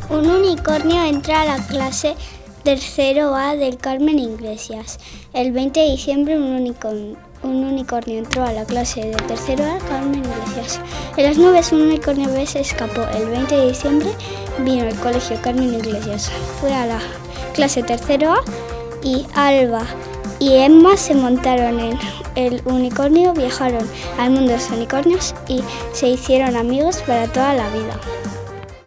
Un unicornio entra a la clase tercero A del Carmen Iglesias. El 20 de diciembre un unicornio entró a la clase de tercero A Carmen Iglesias. En las nubes un unicornio bebé se escapó. El 20 de diciembre vino al colegio Carmen Iglesias. Fue a la clase tercero A y Alba y Emma se montaron en el unicornio, viajaron al mundo de los unicornios y se hicieron amigos para toda la vida.